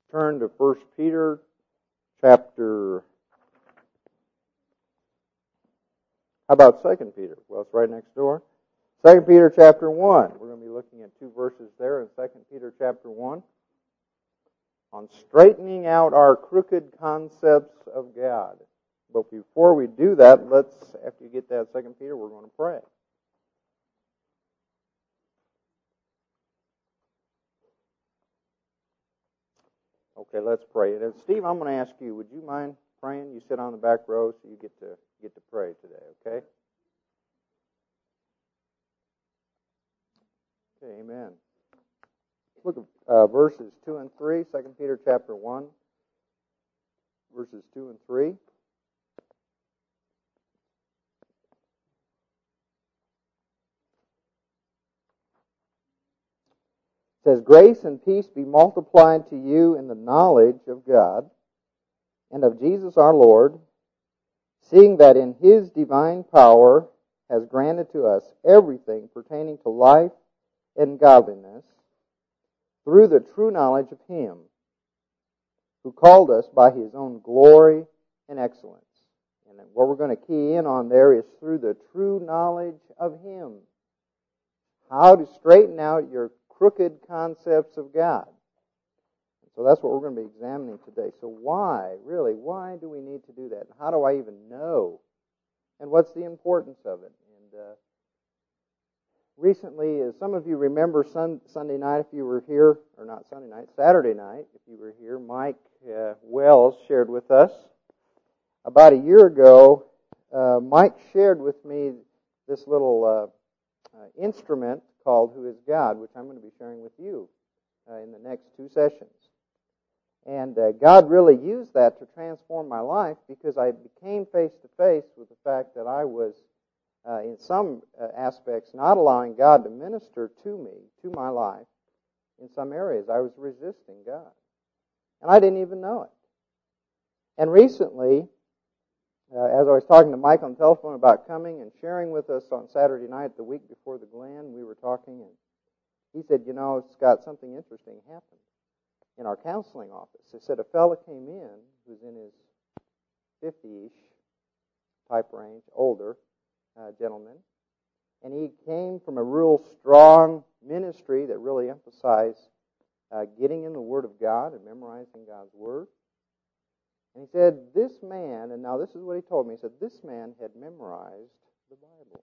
turn to 1 Peter chapter... How about 2 Peter? Well, it's right next door. 2 Peter chapter 1. We're going to be looking at two verses there in 2 Peter chapter 1 on straightening out our crooked concepts of God. But before we do that, after you get that 2 Peter, we're going to pray. Okay, let's pray. And Steve, I'm going to ask you, would you mind praying? You sit on the back row, so you get to pray today, okay? Okay, amen. Look at verses 2 and 3, 2 Peter chapter 1, verses 2 and 3. It says, "Grace and peace be multiplied to you in the knowledge of God and of Jesus our Lord, seeing that in His divine power has granted to us everything pertaining to life and godliness through the true knowledge of Him who called us by His own glory and excellence." And what we're going to key in on there is through the true knowledge of Him. How to straighten out your crooked concepts of God. So that's what we're going to be examining today. So why do we need to do that? And how do I even know? And what's the importance of it? And recently, as some of you remember Sunday night, if you were here, or not Sunday night, Saturday night, if you were here, Mike Wells shared with us. About a year ago, Mike shared with me this little instrument called Who is God, which I'm going to be sharing with you in the next two sessions. And God really used that to transform my life because I became face-to-face with the fact that I was, in some aspects, not allowing God to minister to me, to my life. In some areas, I was resisting God. And I didn't even know it. And recently, as I was talking to Mike on the telephone about coming and sharing with us on Saturday night, the week before the Glen, we were talking, and he said, Scott, something interesting happened in our counseling office. He said a fellow came in who's in his 50-ish type range, older gentleman, and he came from a real strong ministry that really emphasized getting in the Word of God and memorizing God's Word. And he said, this man, and now this is what he told me, he said, this man had memorized the Bible.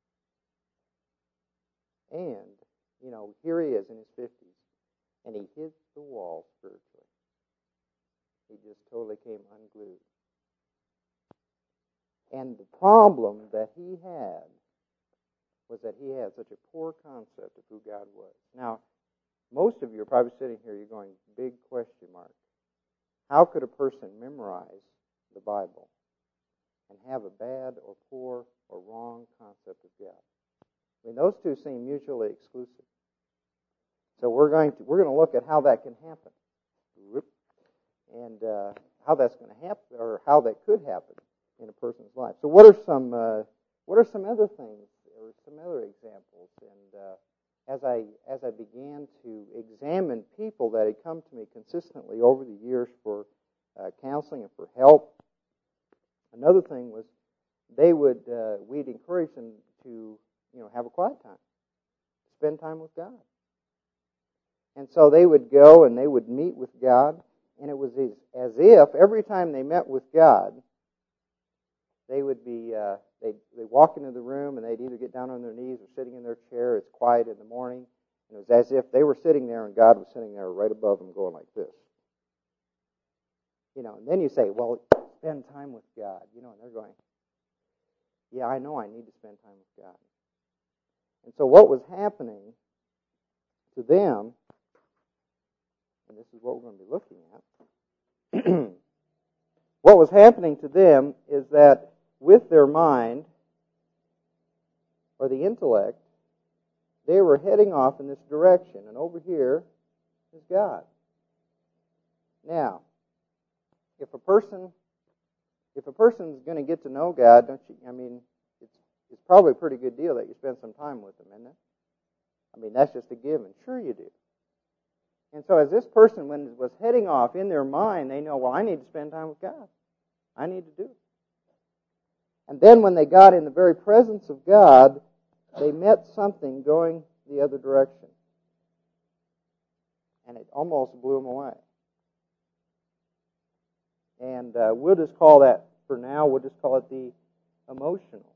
And, here he is in his 50s, and he hit the wall spiritually. He just totally came unglued. And the problem that he had was that he had such a poor concept of who God was. Now, most of you are probably sitting here, you're going, big question mark. How could a person memorize the Bible and have a bad or poor or wrong concept of God? I mean, those two seem mutually exclusive. So we're going to look at how that can happen, and how that's going to happen, or how that could happen in a person's life. So what are some other things, or some other examples? And as I began to examine people that had come to me consistently over the years for counseling and for help, another thing was we'd encourage them to have a quiet time, spend time with God. And so they would go and they would meet with God, and it was as if every time they met with God, they would be they'd walk into the room and they'd either get down on their knees or sitting in their chair. It's quiet in the morning, and it was as if they were sitting there and God was sitting there right above them, going like this. And then you say, "Well, spend time with God," and they're going, "Yeah, I know I need to spend time with God." And so what was happening to them, and this is what we're going to be looking at, what was happening to them is that with their mind, or the intellect, they were heading off in this direction, and over here is God. Now, if a person's going to get to know God, it's probably a pretty good deal that you spend some time with them, isn't it? That's just a given. Sure you do. And so as this person was heading off in their mind, they know, well, I need to spend time with God. I need to do it. And then when they got in the very presence of God, they met something going the other direction. And it almost blew them away. And we'll just call that, for now, we'll just call it the emotional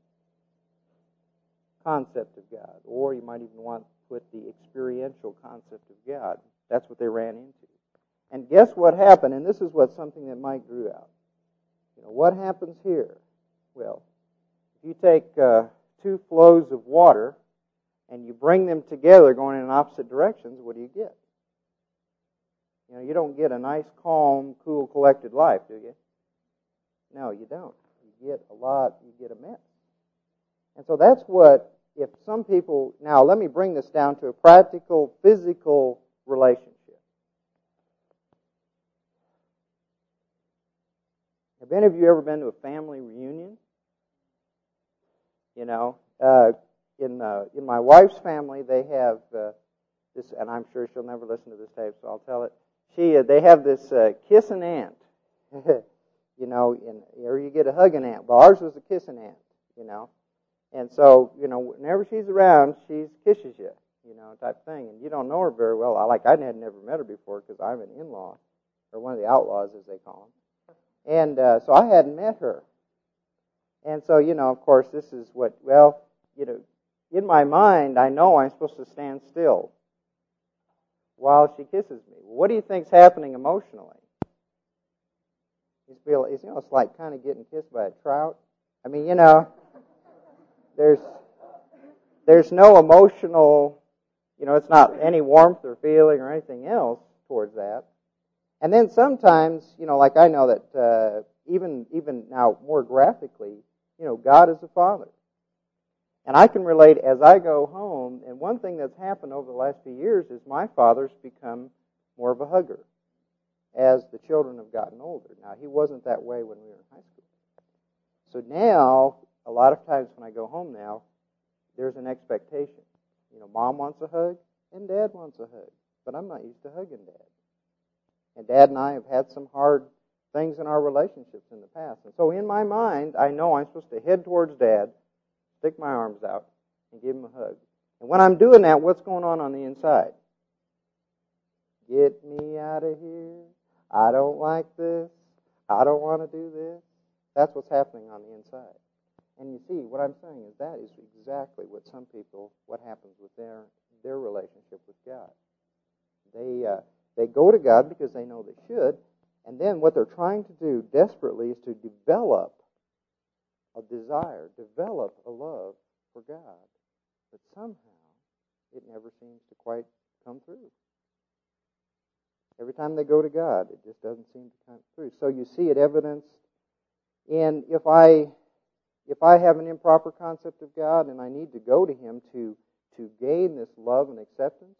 concept of God. Or you might even want to put the experiential concept of God. That's what they ran into. And guess what happened? And this is something that Mike drew out. What happens here? Well, if you take two flows of water and you bring them together going in opposite directions, what do you get? You don't get a nice, calm, cool, collected life, do you? No, you don't. You get a mess. And so that's what, if some people, now let me bring this down to a practical, physical relationship. Have any of you ever been to a family reunion? In my wife's family, they have this, and I'm sure she'll never listen to this tape, so I'll tell it. They have this kiss an aunt, or you get a hug an aunt. Well, ours was a kiss an aunt, and so whenever she's around, she kisses you, type thing, and you don't know her very well. I had never met her before because I'm an in-law, or one of the outlaws as they call them, and so I hadn't met her, and so of course this is in my mind I know I'm supposed to stand still while she kisses me. What do you think's happening emotionally? It's like kind of getting kissed by a trout. I mean, there's no emotional, it's not any warmth or feeling or anything else towards that. And then sometimes, like I know that even now more graphically, God is a father. And I can relate as I go home, and one thing that's happened over the last few years is my father's become more of a hugger as the children have gotten older. Now, he wasn't that way when we were in high school. So now, a lot of times when I go home now, there's an expectation. Mom wants a hug, and Dad wants a hug. But I'm not used to hugging Dad. And Dad and I have had some hard things in our relationships in the past. And so in my mind, I know I'm supposed to head towards Dad, stick my arms out, and give him a hug. And when I'm doing that, what's going on the inside? Get me out of here. I don't like this. I don't want to do this. That's what's happening on the inside. And you see, what I'm saying is that is exactly what happens with their relationship with God. They go to God because they know they should, and then what they're trying to do desperately is to develop a desire, develop a love for God. But somehow, it never seems to quite come through. Every time they go to God, it just doesn't seem to come through. So you see it evidenced in if I have an improper concept of God and I need to go to Him to gain this love and acceptance,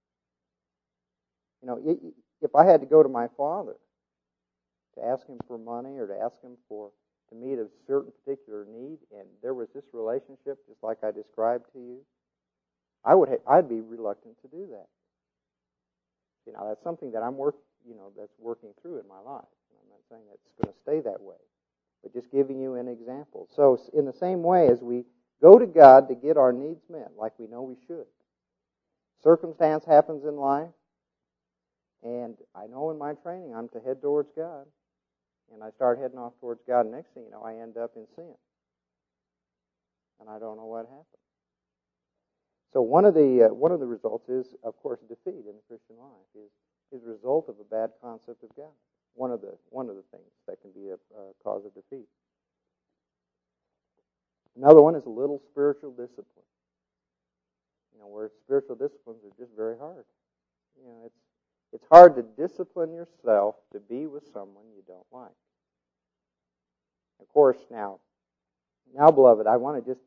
if I had to go to my father to ask him for money or to ask him to meet a certain particular need, and there was this relationship just like I described to you, I'd be reluctant to do that. That's something that that's working through in my life. And I'm not saying that's going to stay that way, but just giving you an example. So in the same way as we go to God to get our needs met, like we know we should, circumstance happens in life, and I know in my training I'm to head towards God, and I start heading off towards God, and next thing you know, I end up in sin, and I don't know what happened. So one of the results is, of course, defeat in the Christian life is a result of a bad concept of God. One of the things that can be a cause of defeat. Another one is a little spiritual discipline. Where spiritual disciplines are just very hard. It's hard to discipline yourself to be with someone you don't like. Of course, now, beloved, I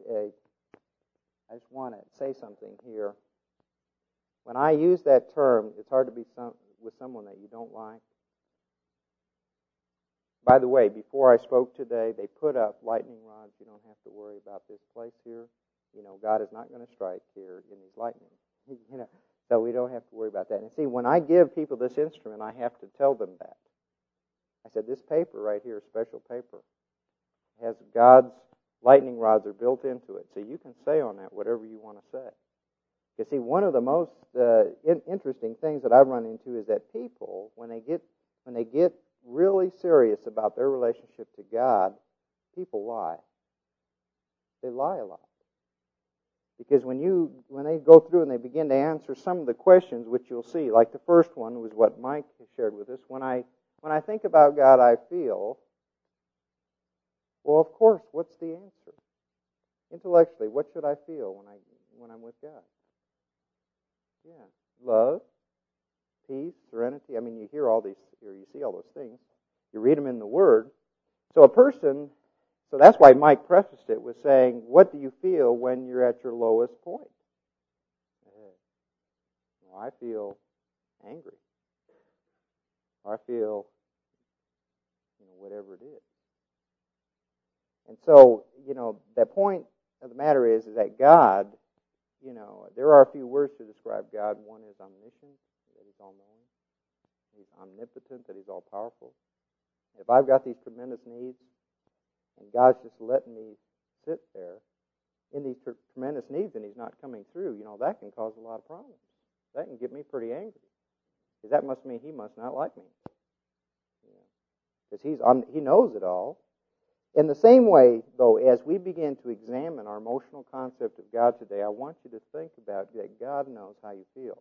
just want to say something here. When I use that term, it's hard to be with someone that you don't like. By the way, before I spoke today, they put up lightning rods. You don't have to worry about this place here. God is not going to strike here in these lightning. So we don't have to worry about that. And see, when I give people this instrument, I have to tell them that. I said, this paper right here, special paper, has God's lightning rods are built into it. So you can say on that whatever you want to say. You see, one of the most interesting things that I've run into is that people, when they get really serious about their relationship to God, people lie. They lie a lot. Because when they go through and they begin to answer some of the questions, which you'll see, like the first one was what Mike shared with us. When I think about God, I feel. Well, of course, what's the answer? Intellectually, what should I feel when I'm with God? Yeah, love, peace, serenity. I mean, you hear all these, or you see all those things. You read them in the Word. So that's why Mike prefaced it with saying, what do you feel when you're at your lowest point? Well, I feel angry. Or I feel, whatever it is. And so, the point of the matter is that God, there are a few words to describe God. One is omniscient, that He's all-knowing. He's omnipotent, that He's all-powerful. If I've got these tremendous needs, and God's just letting me sit there in these tremendous needs and He's not coming through, that can cause a lot of problems. That can get me pretty angry. Because that must mean He must not like me. Because He knows it all. In the same way, though, as we begin to examine our emotional concept of God today, I want you to think about that God knows how you feel.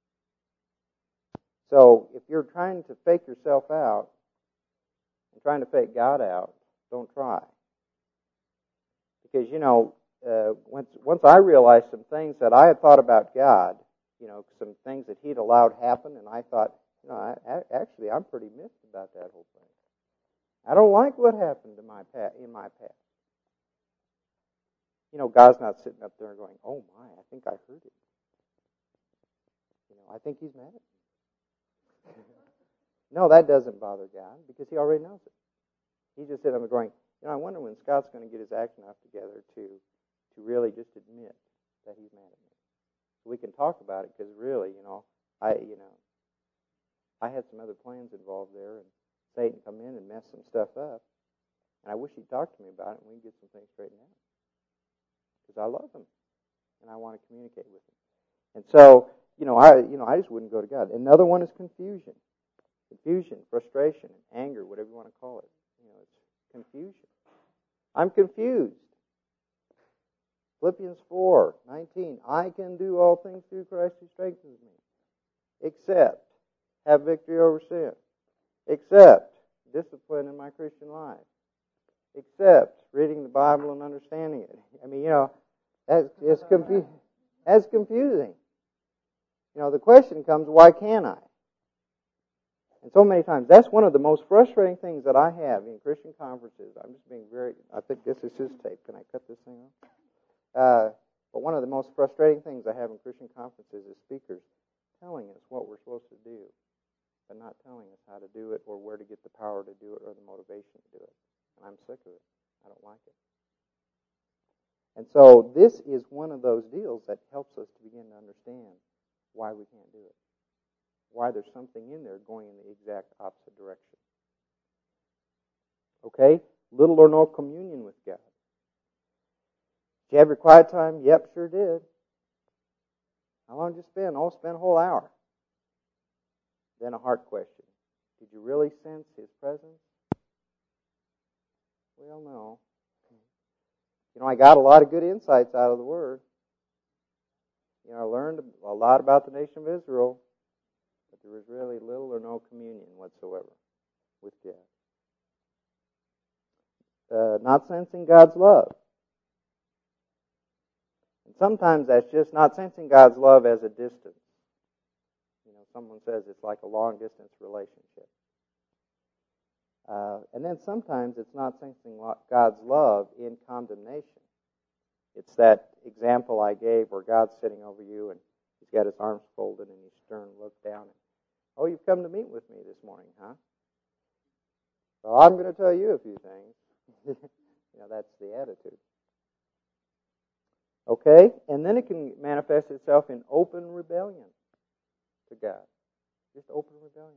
So if you're trying to fake yourself out and trying to fake God out, don't try. Because, once I realized some things that I had thought about God, some things that He'd allowed happen, and I thought, actually, I'm pretty miffed about that whole thing. I don't like what happened in my past. God's not sitting up there going, oh my, I think I heard it. I think He's mad at me. No, that doesn't bother God because He already knows it. He's just sitting up going, I wonder when Scott's going to get his act enough together to really just admit that he's mad at me. So we can talk about it because really, I had some other plans involved there, and Satan come in and mess some stuff up. And I wish he'd talk to me about it and we can get some things straightened out. Because I love him and I want to communicate with him. And so, I just wouldn't go to God. Another one is confusion. Confusion, frustration, anger, whatever you want to call it. It's confusion. I'm confused. Philippians 4:19. I can do all things through Christ who strengthens me. Except have victory over sin. Except discipline in my Christian life. Except reading the Bible and understanding it. I mean, that's confusing. The question comes, why can't I? And so many times, that's one of the most frustrating things that I have in Christian conferences. I'm just being I think this is his tape. Can I cut this thing off? But one of the most frustrating things I have in Christian conferences is speakers telling us what we're supposed to do, but not telling us how to do it or where to get the power to do it or the motivation to do it. And I'm sick of it. I don't like it. And so this is one of those deals that helps us to begin to understand why we can't do it. Why there's something in there going in the exact opposite direction. Okay? Little or no communion with God. Did you have your quiet time? Yep, sure did. How long did you spend? Oh, spent a whole hour. Then a heart question. Did you really sense His presence? Well, no. I got a lot of good insights out of the Word. I learned a lot about the nation of Israel, but there was really little or no communion whatsoever with God. Not sensing God's love. And sometimes that's just not sensing God's love as a distance. Someone says it's like a long-distance relationship. And then sometimes it's not sensing God's love in condemnation. It's that example I gave where God's sitting over you and He's got His arms folded and He's stern looked down. Oh, you've come to meet with me this morning, huh? Well, I'm going to tell you a few things. That's the attitude. Okay? And then it can manifest itself in open rebellion. to God. Just open rebellion.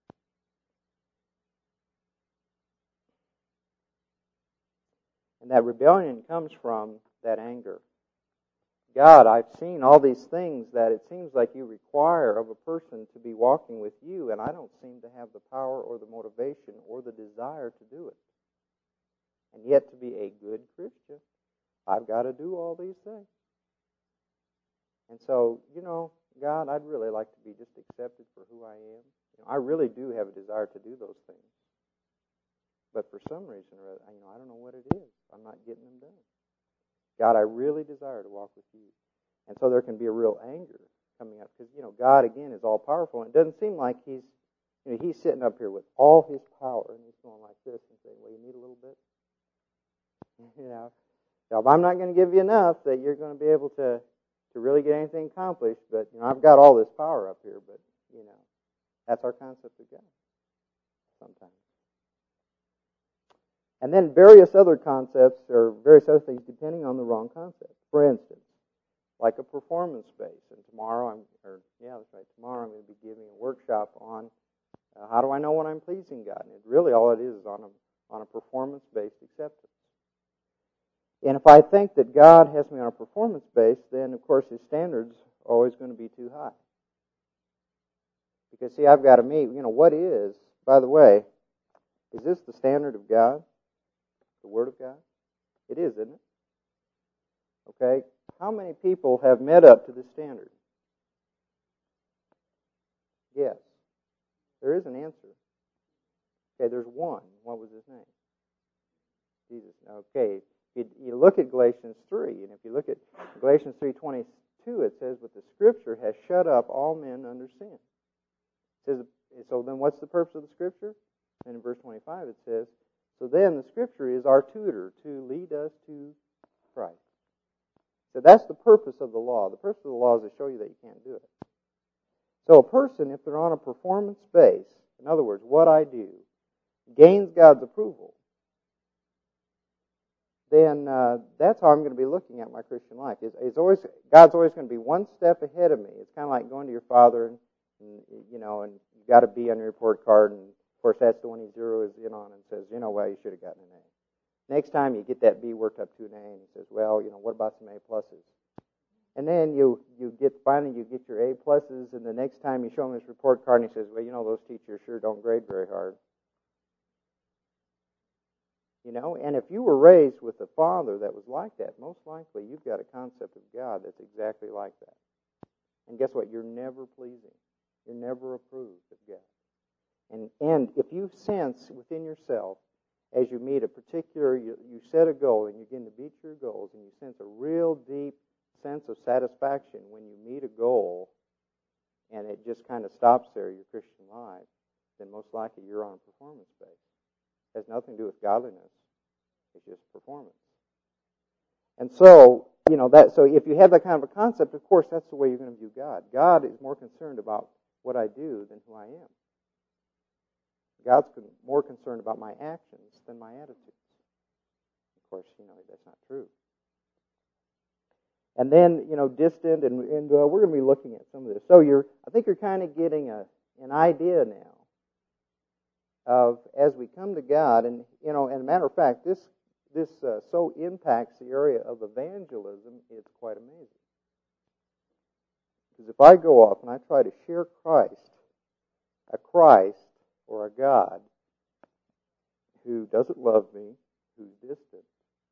And that rebellion comes from that anger. God, I've seen all these things that it seems like you require of a person to be walking with you, and I don't seem to have the power or the motivation or the desire to do it. And yet to be a good Christian, I've got to do all these things. And so, God, I'd really like to be just accepted for who I am. I really do have a desire to do those things. But for some reason or other, I don't know what it is. I'm not getting them done. God, I really desire to walk with you. And so there can be a real anger coming up. Because, God, again, is all-powerful. And it doesn't seem like he's sitting up here with all his power. And he's going like this and saying, well, you need a little bit? So I'm not going to give you enough that you're going to be able to really get anything accomplished. But, I've got all this power up here. But, that's our concept of God sometimes. And then various other concepts or various other things depending on the wrong concept. For instance, like a performance base. And tomorrow I'm going to be giving a workshop on how do I know when I'm pleasing God? And really all it is on a performance-based acceptance. And if I think that God has me on a performance base, then of course His standards are always going to be too high. Because see, I've got to meet, what is, by the way, is this the standard of God? The Word of God? It is, isn't it? Okay? How many people have met up to this standard? Yes. There is an answer. Okay, there's one. What was his name? Jesus. Okay. You look at Galatians 3, and if you look at Galatians 3:22, it says, but the Scripture has shut up all men under sin. It says, so then what's the purpose of the Scripture? And in verse 25 it says, so then the Scripture is our tutor to lead us to Christ. So that's the purpose of the law. The purpose of the law is to show you that you can't do it. So a person, if they're on a performance base, in other words, what I do, gains God's approval, then that's how I'm going to be looking at my Christian life. God's always going to be one step ahead of me. It's kind of like going to your father and you got a B on your report card, and of course that's the one he zeroes in on and says, well, you should have gotten an A. Next time you get that B worked up to an A, and he says, well, what about some A pluses? And then you get your A pluses, and the next time you show him his report card, and he says, well, those teachers sure don't grade very hard. And if you were raised with a father that was like that, most likely you've got a concept of God that's exactly like that. And guess what? You're never pleasing. You're never approved of God. And if you sense within yourself, as you meet a particular, you set a goal and you begin to meet your goals, and you sense a real deep sense of satisfaction when you meet a goal, and it just kind of stops there, your Christian life, then most likely you're on a performance base. It has nothing to do with godliness. It's just performance. And so, so if you have that kind of a concept, of course, that's the way you're going to view God. God is more concerned about what I do than who I am. God's more concerned about my actions than my attitudes. Of course, that's not true. And then, distant, and we're going to be looking at some of this. So I think you're kind of getting an idea now of, as we come to God, and and a matter of fact, this so impacts the area of evangelism, it's quite amazing. Because if I go off and I try to share a Christ or a God who doesn't love me, who's distant,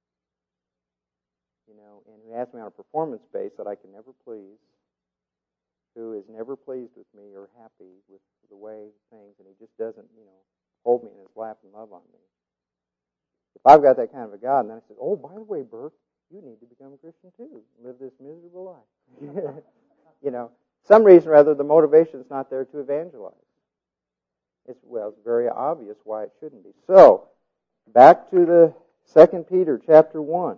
and who has me on a performance base that I can never please, who is never pleased with me or happy with the way things, and he just doesn't, hold me in his lap and love on me. If I've got that kind of a God, and then I say, oh, by the way, Burke, you need to become a Christian too. Live this miserable life. Some reason or other, the motivation is not there to evangelize. It's very obvious why it shouldn't be. So, back to the 2 Peter chapter 1.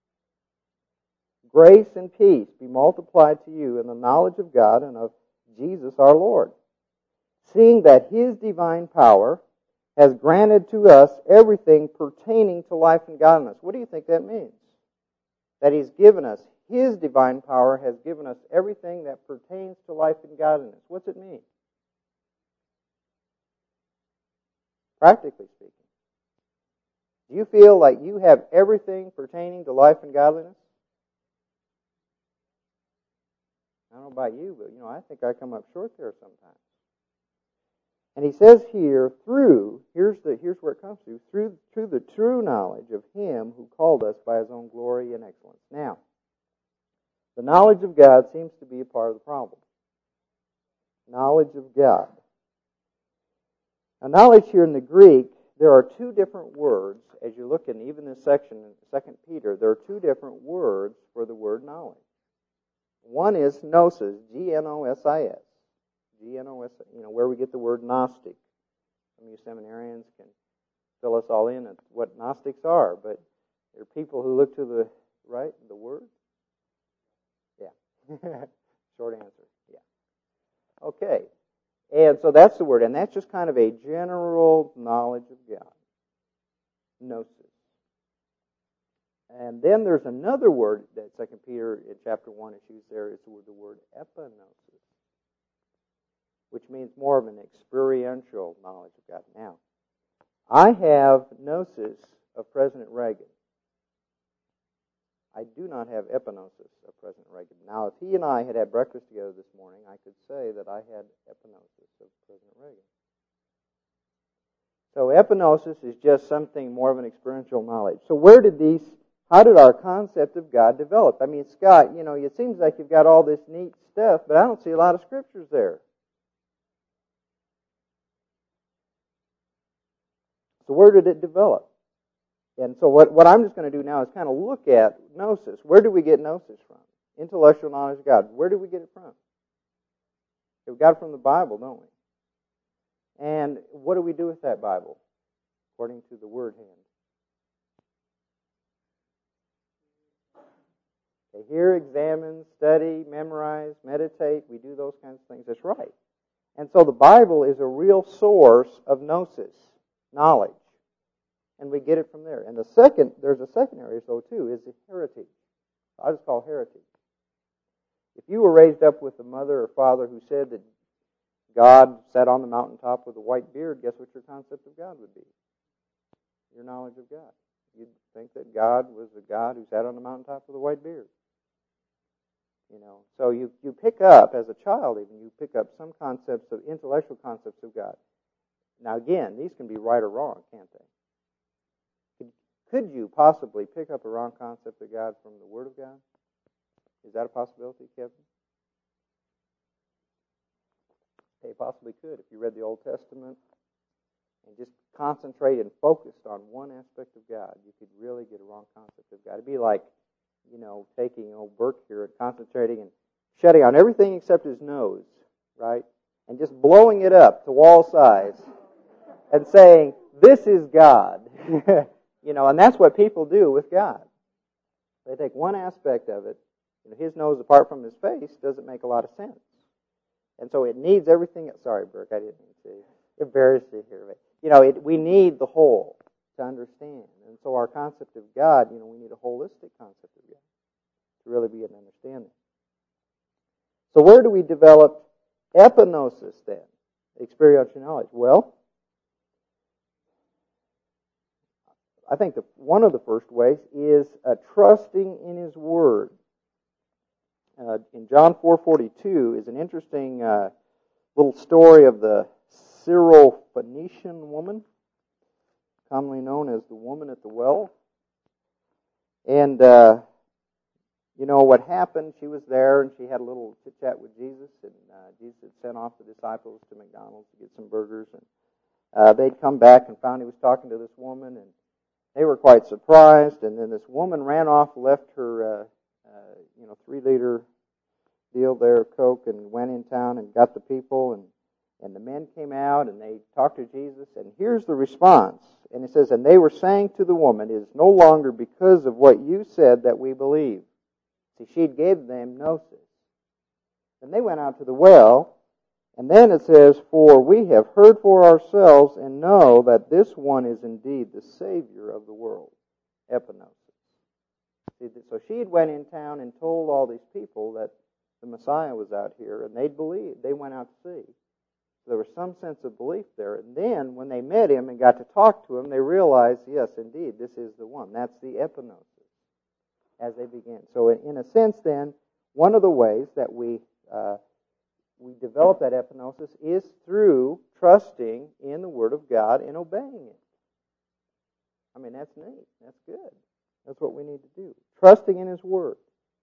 Grace and peace be multiplied to you in the knowledge of God and of Jesus our Lord, seeing that His divine power has granted to us everything pertaining to life and godliness. What do you think that means? That He's given us His divine power has given us everything that pertains to life and godliness. What's it mean? Practically speaking. Do you feel like you have everything pertaining to life and godliness? I don't know about you, but I think I come up short there sometimes. And he says here, here's where it comes to, through the true knowledge of Him who called us by His own glory and excellence. Now, the knowledge of God seems to be a part of the problem. Knowledge of God. Now, knowledge here in the Greek, there are two different words, as you look in even this section in 2 Peter, there are two different words for the word knowledge. One is gnosis, G-N-O-S-I-S. G-N-O-S, where we get the word Gnostic. Some of you seminarians can fill us all in at what Gnostics are, but there are people who look to the right, the word. Yeah. Short answer. Yeah. Okay. And so that's the word, and that's just kind of a general knowledge of God. Gnosis. And then there's another word that 2 Peter in chapter 1 is used there. It's the word epignosis, which means more of an experiential knowledge of God. Now, I have gnosis of President Reagan. I do not have epignosis of President Reagan. Now, if he and I had breakfast together this morning, I could say that I had epignosis of President Reagan. So epignosis is just something more of an experiential knowledge. So how did our concept of God develop? I mean, Scott, it seems like you've got all this neat stuff, but I don't see a lot of scriptures there. So where did it develop? And so what I'm just going to do now is kind of look at gnosis. Where do we get gnosis from? Intellectual knowledge of God. Where do we get it from? We got it from the Bible, don't we? And what do we do with that Bible? According to the Word hand. Okay, hear, examine, study, memorize, meditate. We do those kinds of things. That's right. And so the Bible is a real source of gnosis, knowledge. And we get it from there. And there's a second area, though, too, is the heritage. I just call heritage. If you were raised up with a mother or father who said that God sat on the mountaintop with a white beard, guess what your concept of God would be? Your knowledge of God. You'd think that God was a God who sat on the mountaintop with a white beard. So you pick up, as a child even, you pick up some concepts of intellectual concepts of God. Now again, these can be right or wrong, can't they? Could you possibly pick up a wrong concept of God from the Word of God? Is that a possibility, Kevin? You possibly could. If you read the Old Testament and just concentrated and focused on one aspect of God, you could really get a wrong concept of God. It'd be like, taking old Burke here and concentrating and shutting on everything except his nose, right? And just blowing it up to wall size and saying, this is God. And that's what people do with God. They take one aspect of it, his nose apart from his face doesn't make a lot of sense. And so it needs everything. Sorry, Burke, I didn't mean to embarrass you here. But, we need the whole to understand. And so our concept of God, we need a holistic concept of God to really be an understanding. So where do we develop epignosis then? Experiential knowledge. Well, I think one of the first ways is trusting in His Word. In John 4:42 is an interesting little story of the Syrophoenician woman, commonly known as the woman at the well. And, what happened, she was there and she had a little chit-chat with Jesus, and Jesus had sent off the disciples to McDonald's to get some burgers, and they'd come back and found He was talking to this woman, and they were quite surprised, and then this woman ran off, left her 3-liter deal there of Coke, and went in town and got the people, and the men came out and they talked to Jesus, and here's the response. And it says, and they were saying to the woman, it is no longer because of what you said that we believe. See, she'd gave them gnosis. And they went out to the well, and then it says, for we have heard for ourselves and know that this one is indeed the Savior of the world. Epignosis. See, so she had went in town and told all these people that the Messiah was out here, and they'd believe. They went out to see. So there was some sense of belief there. And then, when they met him and got to talk to him, they realized, yes, indeed, this is the one. That's the epignosis as they begin. So in a sense, then, one of the ways that we develop that epignosis is through trusting in the Word of God and obeying it. I mean, that's neat. That's good. That's what we need to do. Trusting in His Word.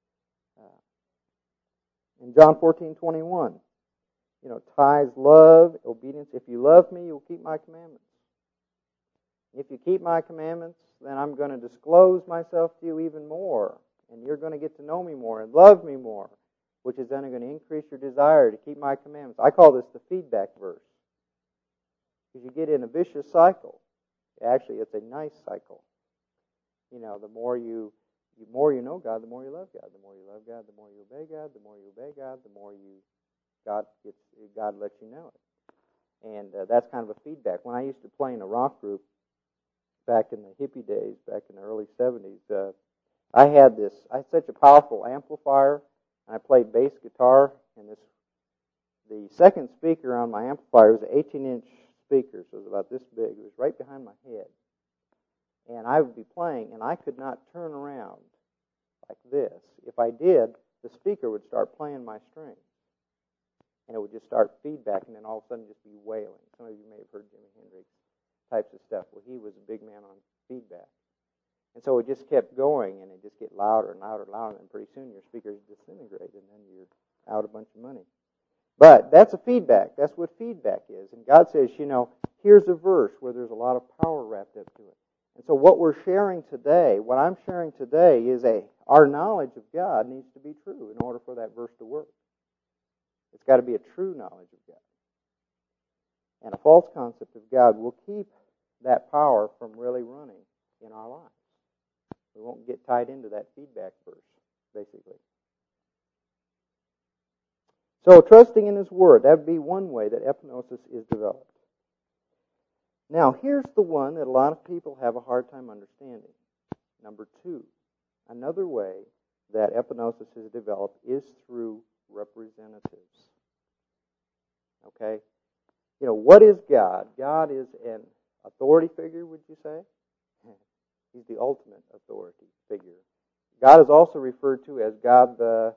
In John 14:21, ties love, obedience. If you love me, you'll keep my commandments. If you keep my commandments, then I'm going to disclose myself to you even more. And you're going to get to know me more and love me more, which is then going to increase your desire to keep my commandments. I call this the feedback verse. Because you get in a vicious cycle. Actually, it's a nice cycle. The more you know God, the more you love God. The more you love God, the more you obey God. The more you obey God, the more God lets you know it. And that's kind of a feedback. When I used to play in a rock group back in the hippie days, back in the early 70s, I had such a powerful amplifier, and I played bass guitar, and the second speaker on my amplifier was an 18-inch speaker, so it was about this big. It was right behind my head. And I would be playing, and I could not turn around like this. If I did, the speaker would start playing my strings. And it would just start feedback, and then all of a sudden just be wailing. Some of you may have heard Jimi Hendrix types of stuff. Well, he was a big man on feedback. And so it just kept going, and it just get louder and louder and louder, and pretty soon your speakers disintegrate, and then you're out a bunch of money. But that's a feedback. That's what feedback is. And God says, here's a verse where there's a lot of power wrapped up to it. And so what we're sharing today, what I'm sharing today is our knowledge of God needs to be true in order for that verse to work. It's got to be a true knowledge of God. And a false concept of God will keep that power from really running in our lives. We won't get tied into that feedback verse, basically. So trusting in His Word, that would be one way that epignosis is developed. Now, here's the one that a lot of people have a hard time understanding. Number 2, another way that epignosis is developed is through representatives. Okay? What is God? God is an authority figure, would you say? He's the ultimate authority figure. God is also referred to as God the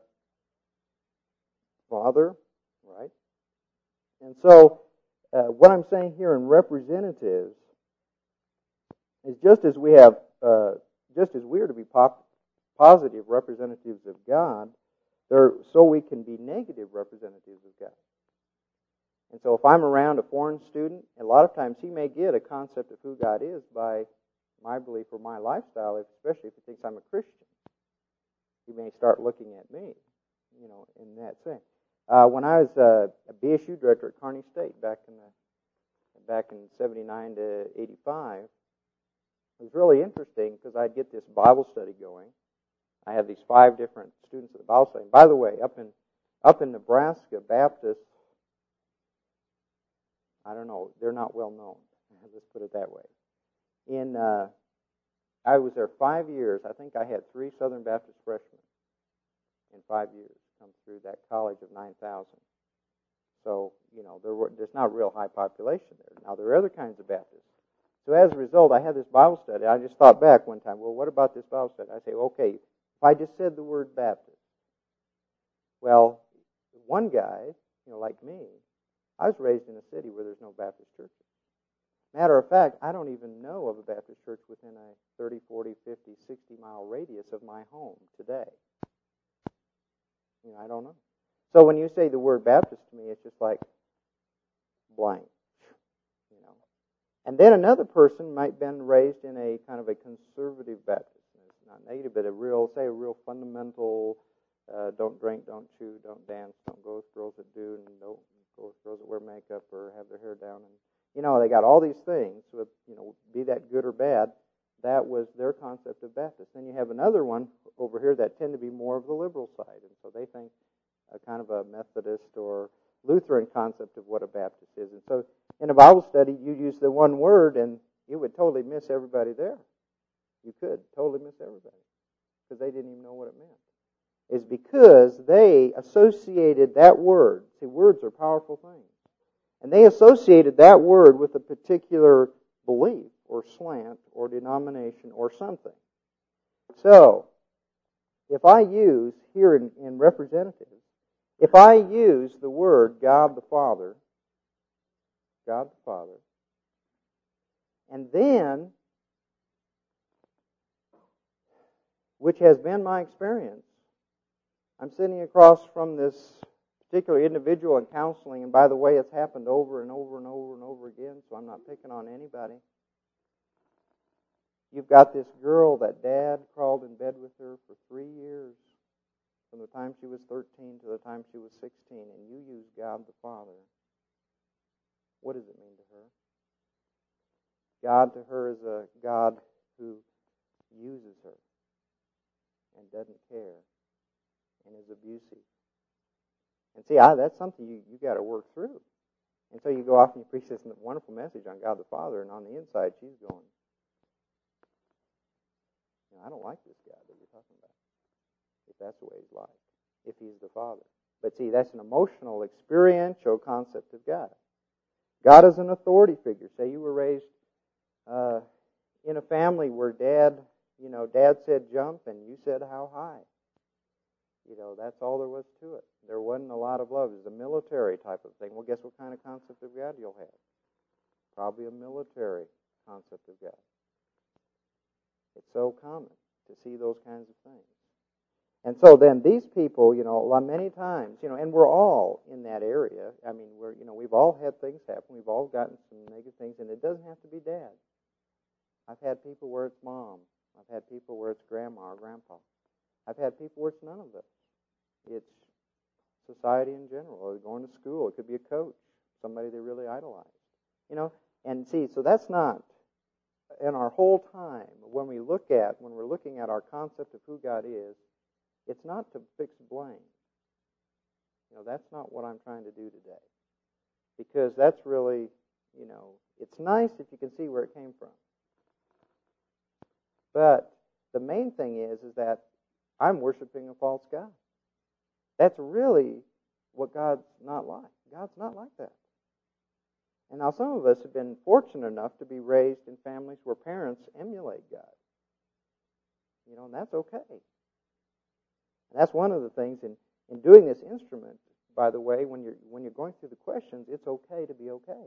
Father, right? And so, what I'm saying here in representatives is just as we are to be positive representatives of God, so we can be negative representatives of God. And so if I'm around a foreign student, a lot of times he may get a concept of who God is by my belief or my lifestyle, especially if he thinks I'm a Christian. He may start looking at me, in that sense. When I was a BSU director at Kearney State back in 79 to 85, it was really interesting because I'd get this Bible study going. I had these 5 different students at the Bible study. By the way, up in Nebraska, Baptists, I don't know, they're not well known. Let's put it that way. I was there 5 years. I think I had 3 Southern Baptist freshmen in 5 years come through that college of 9,000. So, there's not a real high population there. Now, there are other kinds of Baptists. So as a result, I had this Bible study. I just thought back one time, well, what about this Bible study? I say, okay, if I just said the word Baptist. Well, one guy, like me, I was raised in a city where there's no Baptist churches. Matter of fact, I don't even know of a Baptist church within a 30, 40, 50, 60-mile radius of my home today. I don't know. So when you say the word Baptist to me, it's just like blank. And then another person might have been raised in a kind of a conservative Baptist. It's not negative, but a real fundamental, don't drink, don't chew, don't dance, don't go with girls that do, and don't go with girls that wear makeup or have their hair down. And they got all these things, with, be that good or bad. That was their concept of Baptist. Then you have another one over here that tend to be more of the liberal side, and so they think a kind of a Methodist or Lutheran concept of what a Baptist is. And so in a Bible study, you use the one word, and you would totally miss everybody there. You could totally miss everybody. because they didn't even know what it meant, is because they associated that word. See, words are powerful things. And they associated that word with a particular belief or slant or denomination or something. So, if I use, here in representatives, if I use the word God the Father, and then, which has been my experience, I'm sitting across from this particular individual in counseling, and by the way, it's happened over and over and over and over again, so I'm not picking on anybody. You've got this girl that Dad crawled in bed with her for 3 years, from the time she was 13 to the time she was 16, and you use God the Father. What does it mean to her? God to her is a God who uses her and doesn't care and is abusive. And see, that's something you got to work through. And so you go off and you preach this wonderful message on God the Father, and on the inside she's going, I don't like this guy that you're talking about, if that's the way he's like, if he's the Father. But see, that's an emotional, experiential concept of God. God is an authority figure. Say you were raised in a family where Dad said jump and you said how high. That's all there was to it. There wasn't a lot of love. It was a military type of thing. Well, guess what kind of concept of God you'll have? Probably a military concept of God. It's so common to see those kinds of things. And so then these people, many times, and we're all in that area. I mean, we've all had things happen. We've all gotten some negative things, and it doesn't have to be Dad. I've had people where it's Mom. I've had people where it's Grandma or Grandpa. I've had people where it's none of this. It's society in general, or going to school. It could be a coach, somebody they really idolize. And see, so that's not, in our whole time, when we're looking at our concept of who God is, it's not to fix blame. That's not what I'm trying to do today. Because that's really, it's nice if you can see where it came from. But the main thing is that I'm worshiping a false God. That's really what God's not like. God's not like that. And now some of us have been fortunate enough to be raised in families where parents emulate God. And that's okay. And that's one of the things in doing this instrument, by the way, when you're going through the questions, it's okay to be okay.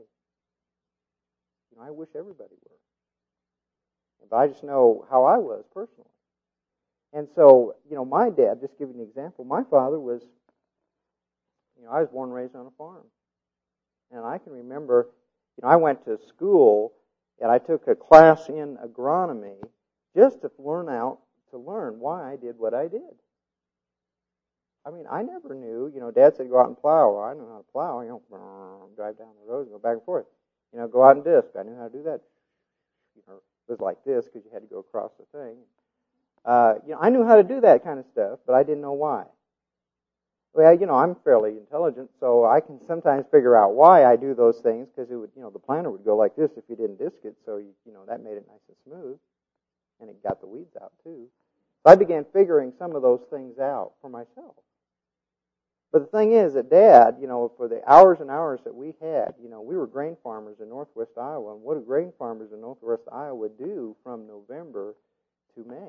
I wish everybody were. But I just know how I was personally. And so, my dad, just giving you an example, my father was, I was born and raised on a farm. And I can remember, I went to school and I took a class in agronomy just to learn why I did what I did. I mean, I never knew, Dad said go out and plow. Well, I know how to plow, drive down the road and go back and forth. Go out and disc. I knew how to do that. It was like this because you had to go across the thing. I knew how to do that kind of stuff, but I didn't know why. Well, I'm fairly intelligent, so I can sometimes figure out why I do those things because it would, the planter would go like this if you didn't disc it, so that made it nice and smooth, and it got the weeds out too. So I began figuring some of those things out for myself. But the thing is that Dad, for the hours and hours that we had, we were grain farmers in northwest Iowa, and what do grain farmers in northwest Iowa do from November to May?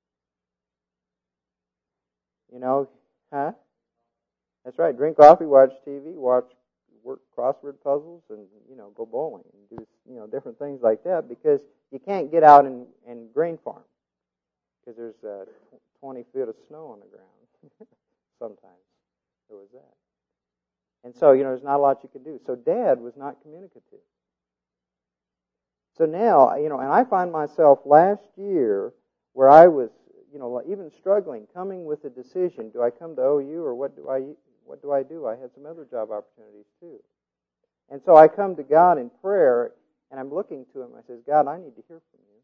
That's right. Drink coffee, watch TV, work crossword puzzles, and go bowling and do different things like that because you can't get out and grain farm because there's 20 feet of snow on the ground. Sometimes there was that, and so there's not a lot you can do. So Dad was not communicative. So now and I find myself last year where I was even struggling, coming with a decision. Do I come to OU or what do I do? I had some other job opportunities too. And so I come to God in prayer, and I'm looking to Him. I says, God, I need to hear from you.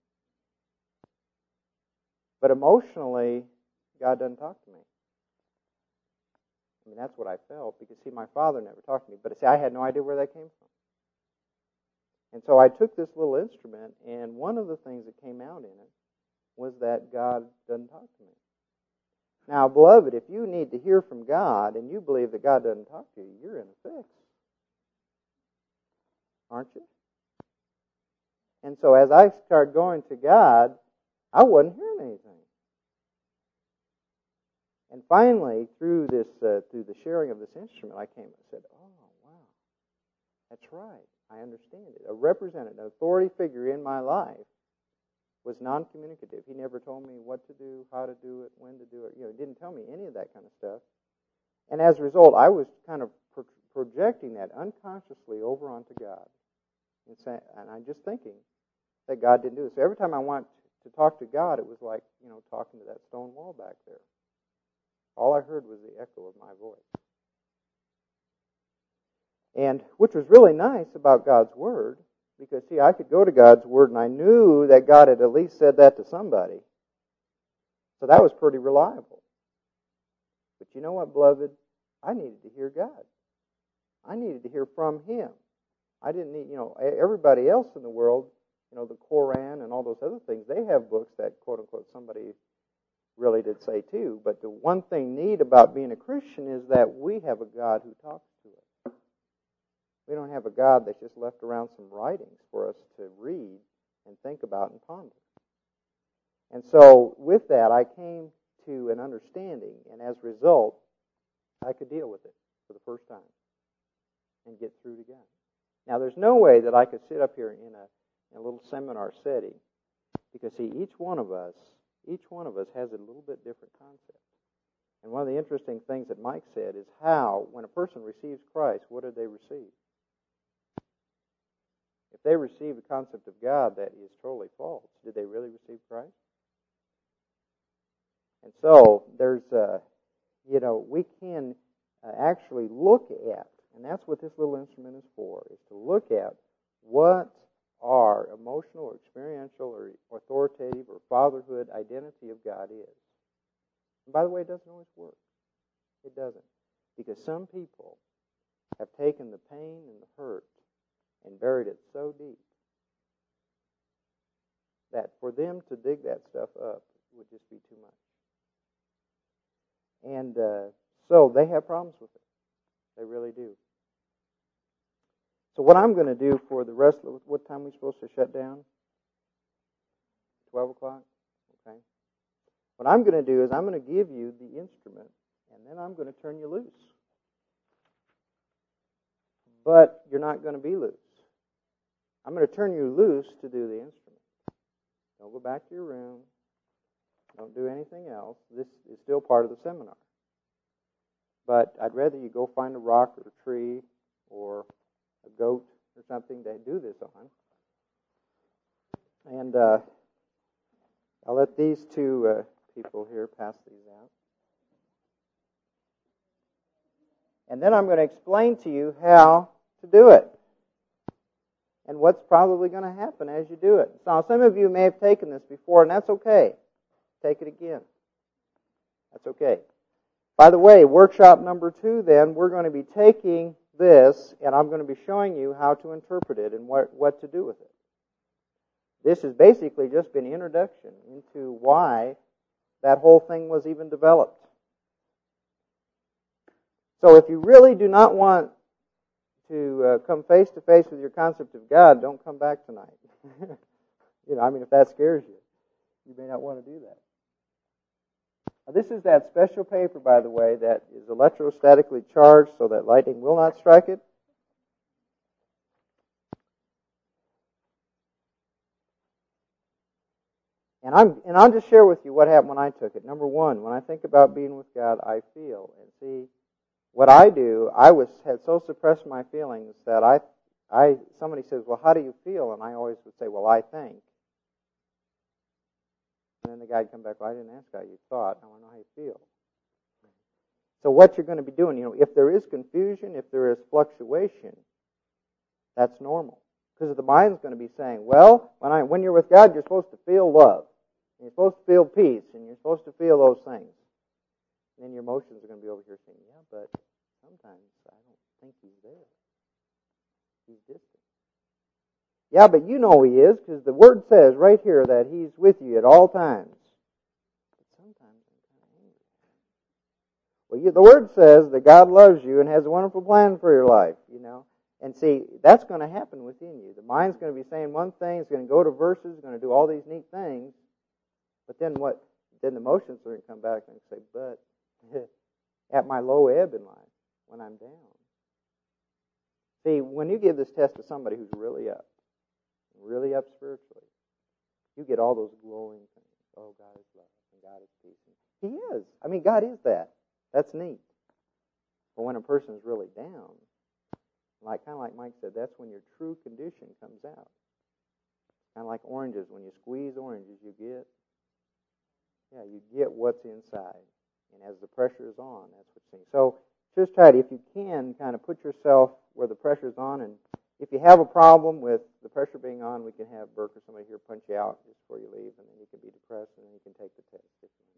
But emotionally, God doesn't talk to me. I mean, that's what I felt, because, see, my father never talked to me. But, see, I had no idea where that came from. And so I took this little instrument, and one of the things that came out in it was that God doesn't talk to me. Now, beloved, if you need to hear from God and you believe that God doesn't talk to you, you're in a fix. Aren't you? And so as I started going to God, I wasn't hearing anything. And finally, through the sharing of this instrument, I came and said, oh, wow, that's right. I understand it. A representative, an authority figure in my life was non-communicative. He never told me what to do, how to do it, when to do it. He didn't tell me any of that kind of stuff. And as a result, I was kind of projecting that unconsciously over onto God. And I'm just thinking that God didn't do this. So every time I went to talk to God, it was like, talking to that stone wall back there. All I heard was the echo of my voice. And which was really nice about God's Word, because, see, I could go to God's Word and I knew that God had at least said that to somebody. So that was pretty reliable. But you know what, beloved? I needed to hear God. I needed to hear from Him. I didn't need, everybody else in the world, the Koran and all those other things, they have books that, quote unquote, somebody really did say too. But the one thing neat about being a Christian is that we have a God who talks to us. We don't have a God that's just left around some writings for us to read and think about and ponder. And so with that, I came to an understanding, and as a result, I could deal with it for the first time and get through to God. Now, there's no way that I could sit up here in a little seminar setting, because, see, each one of us has a little bit different concept. And one of the interesting things that Mike said is how, when a person receives Christ, what did they receive? If they receive a concept of God that is totally false, did they really receive Christ? And so, there's, we can actually look at, and that's what this little instrument is for, is to look at what our emotional or experiential or authoritative or fatherhood identity of God is. And by the way, it doesn't always work. It doesn't. Because some people have taken the pain and the hurt and buried it so deep that for them to dig that stuff up would just be too much. And so they have problems with it. They really do. So what I'm going to do for the rest of what time are we supposed to shut down? 12 o'clock? Okay. What I'm going to do is I'm going to give you the instrument, and then I'm going to turn you loose. But you're not going to be loose. I'm going to turn you loose to do the instrument. Don't go back to your room. Don't do anything else. This is still part of the seminar. But I'd rather you go find a rock or a tree or a goat or something to do this on. And I'll let these two people here pass these out. And then I'm going to explain to you how to do it and what's probably going to happen as you do it. So some of you may have taken this before, and that's okay. Take it again. That's okay. By the way, workshop number 2 then, we're going to be taking this, and I'm going to be showing you how to interpret it and what to do with it. This has basically just been an introduction into why that whole thing was even developed. So if you really do not want to come face to face with your concept of God, don't come back tonight. If that scares you, you may not want to do that. Now, this is that special paper, by the way, that is electrostatically charged so that lightning will not strike it. And I'll just share with you what happened when I took it. Number one, when I think about being with God, I feel. And see, what I do, had so suppressed my feelings that somebody says, well, how do you feel? And I always would say, well, I think. And then the guy would come back, well, I didn't ask how you thought. I want to know how you feel. So what you're going to be doing, if there is confusion, if there is fluctuation, that's normal. Because the mind's going to be saying, well, when you're with God, you're supposed to feel love. And you're supposed to feel peace. And you're supposed to feel those things. And then your emotions are going to be over here saying, yeah, but sometimes I don't think He's there. He's distant. Yeah, but you know He is, because the Word says right here that He's with you at all times. But sometimes I'm kind of angry. Well, the Word says that God loves you and has a wonderful plan for your life, And see, that's going to happen within you. The mind's going to be saying one thing, it's going to go to verses, it's going to do all these neat things. But then what? Then the emotions are going to come back and say, but at my low ebb in life, when I'm down. See, when you give this test to somebody who's really up spiritually, you get all those glowing things. Oh, God is love and God is peace. He is. I mean, God is that. That's neat. But when a person's really down, kind of like Mike said, that's when your true condition comes out. Kind of like oranges. When you squeeze oranges, you get what's inside. And as the pressure is on, that's what's seen. So just try to, if you can, kind of put yourself where the pressure's on. And if you have a problem with the pressure being on, we can have Burke or somebody here punch you out just before you leave, and then you can be depressed, and then you can take the test. If you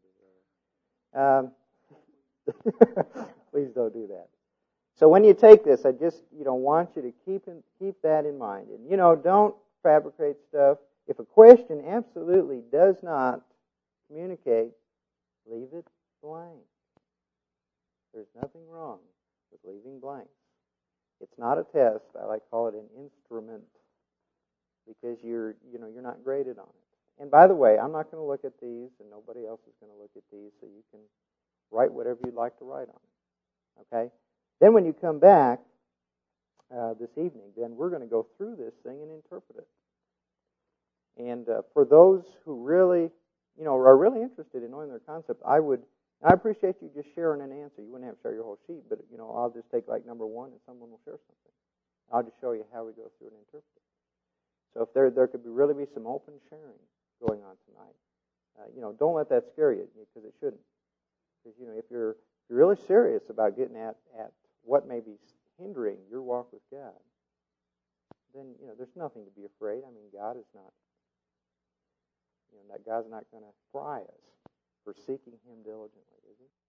Please don't do that. So when you take this, I just want you to keep that in mind. And don't fabricate stuff. If a question absolutely does not communicate, leave it blank. There's nothing wrong with leaving blanks. It's not a test. I like to call it an instrument because you're not graded on it. And by the way, I'm not going to look at these, and nobody else is going to look at these, so you can write whatever you'd like to write on it. Okay? Then when you come back this evening, then we're going to go through this thing and interpret it. And for those who really, are really interested in knowing their concept, I appreciate you just sharing an answer. You wouldn't have to share your whole sheet, but I'll just take like number one, and someone will share something. I'll just show you how we go through and interpret it. So if there could really be some open sharing going on tonight, don't let that scare you, because it shouldn't. Because if you're really serious about getting at what may be hindering your walk with God, then there's nothing to be afraid. I mean, God is not, God's not going to fry us for seeking Him diligently, is He?